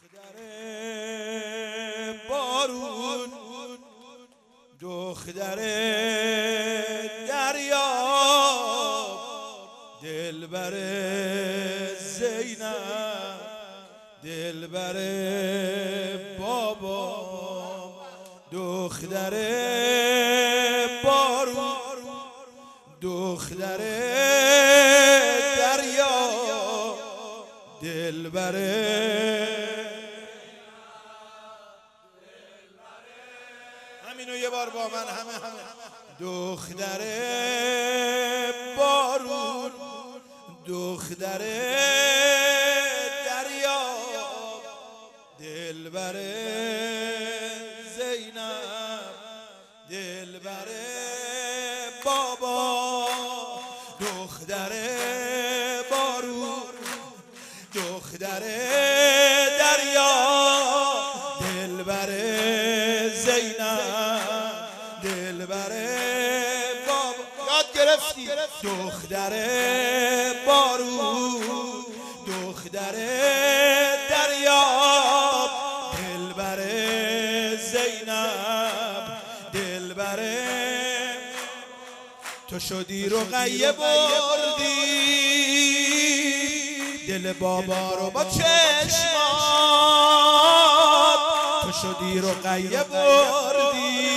بارون دختر دریا دلبر زینب دلبر بابا دختر بارون دختر دریا دلبر همینو یه بار با من همه دختر بارون دختر دریا دلبر زینب دلبر بابا دختر بارون دختر دریا دلبر زینب دلبر بابا یاد گرفتی دختر بارون دختر دریا دلبر زینب دلبر تو شدی رقیه بردی دل بابا رو با چشمات تو شدی رقیه بردی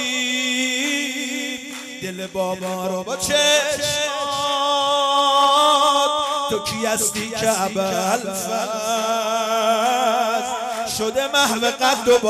دل بابا رو با چشمات تو کی هستی که ابوالفضل شده محو قد و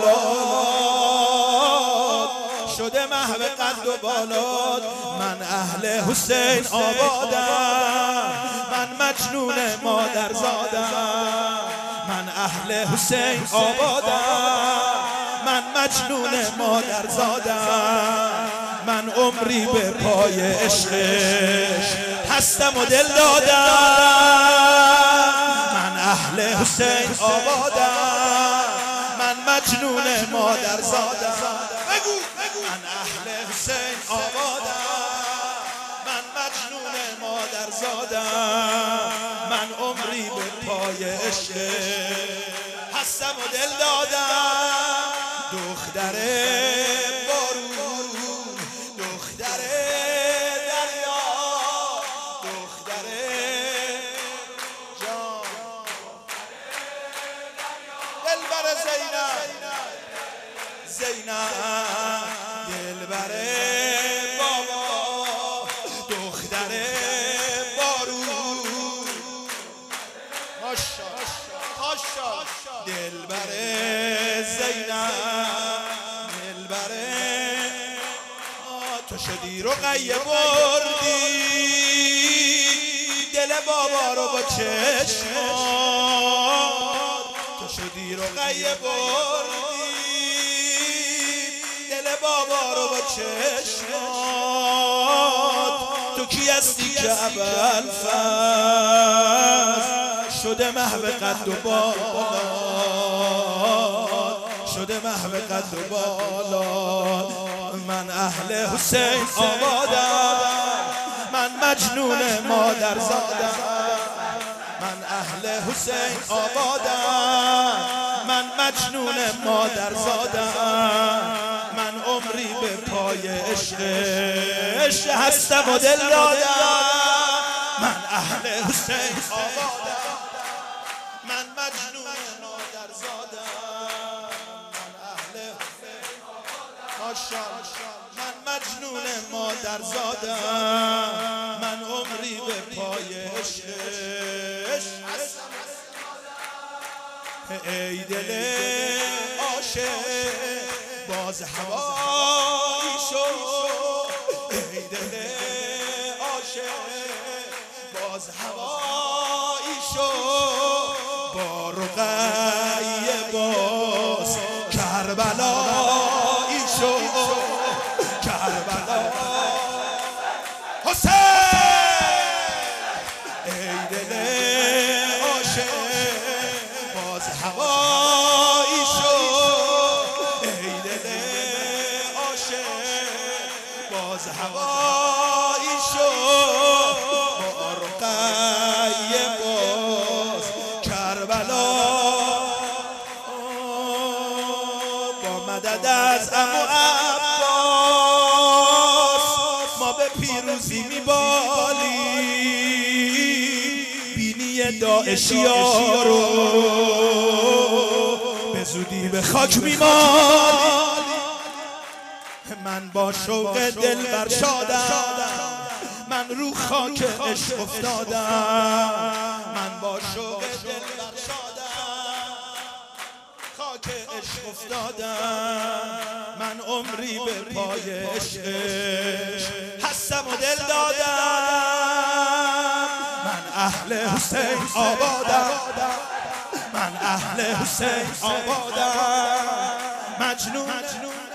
بالات شده محو قد و بالات من اهل حسین آبادم من مجنون مادر زادم من اهل حسین آبادم من مجنون مادر زادم من عمری به پای عشقش هستم و دل دادم من اهل حسین آبادم من مجنون مادر زادم من اهل حسین آبادم من مجنون مادر زادم من عمری به پای عشقش هستم و دل دادم دختر بارون دختر دریا دختر جان دلبر زینب زینب دلبر بابا دختر بارون ماشاءالله دلبر زینب دلبر تو شدی رقیه بردی دل بابا رو با چشمات تو شدی رقیه بردی دل بابا رو با چشمات تو کی هستی که ابوالفضل شده محو قد و بالات شده محو قد و بالات من اهل حسین آبادم من مجنون مادر زادم من اهل حسین آبادم من مجنون مادر زادم من عمری به پای عشقش هستم و دل دادم من اهل حسین آبادم من مجنون مادر زادم من اهل حسین ماشاءالله من مجنون مادر زادم من عمری به پای عشقش ای دل عاشق باز هوایی شد ای دل عاشق باز هوایی شد با رقیه باز کربلایی شد کربلا حسین ای دل عاشق باز هوایی شد ای دل عاشق باز هوایی شد با رقیه باز کربلا آمد از عمو عباس، ما به پیروزی میبالیم، بینی داعشیا رو به زودی به خاک میمالیم. من با شوق دل بر شادم، من رو خاک عشق افتادم، من با شوق دل بر شادم، خاک عشق افتادم. من عمری به پای عشق هستم و دل دادم. من اهل حسین آبادم، من اهل حسین آبادم. مجنون